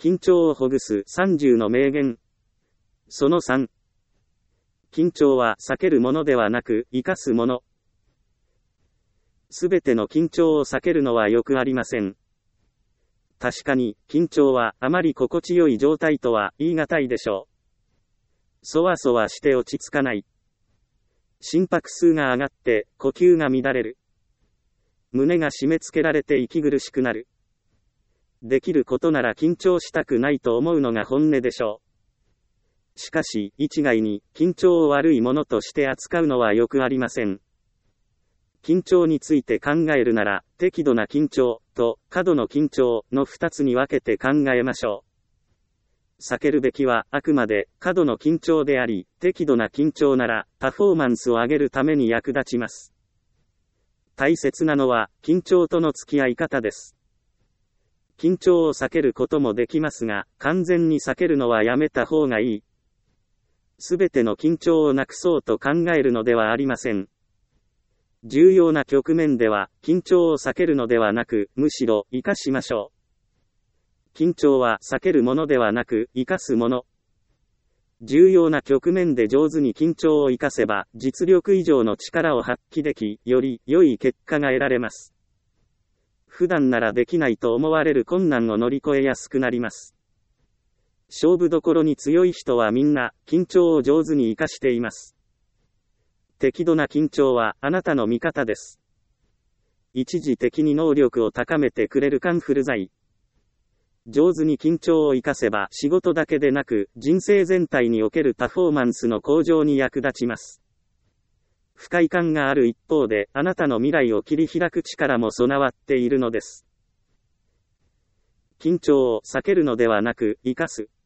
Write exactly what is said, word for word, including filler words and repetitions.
緊張をほぐすさんじゅうの名言。そのさん。緊張は避けるものではなく、生かすもの。すべての緊張を避けるのはよくありません。確かに、緊張はあまり心地よい状態とは言い難いでしょう。そわそわして落ち着かない。心拍数が上がって、呼吸が乱れる。胸が締め付けられて息苦しくなる。できることなら緊張したくないと思うのが本音でしょう。しかし、一概に、緊張を悪いものとして扱うのはよくありません。緊張について考えるなら、適度な緊張と過度の緊張の二つに分けて考えましょう。避けるべきはあくまで過度の緊張であり、適度な緊張ならパフォーマンスを上げるために役立ちます。大切なのは緊張との付き合い方です。緊張を避けることもできますが、完全に避けるのはやめた方がいい。すべての緊張をなくそうと考えるのではありません。重要な局面では、緊張を避けるのではなく、むしろ、生かしましょう。緊張は避けるものではなく、生かすもの。重要な局面で上手に緊張を生かせば、実力以上の力を発揮でき、より良い結果が得られます。普段ならできないと思われる困難を乗り越えやすくなります。勝負どころに強い人はみんな、緊張を上手に生かしています。適度な緊張はあなたの味方です。一時的に能力を高めてくれるカンフル剤。上手に緊張を生かせば仕事だけでなく人生全体におけるパフォーマンスの向上に役立ちます。不快感がある一方であなたの未来を切り開く力も備わっているのです。緊張を避けるのではなく生かす。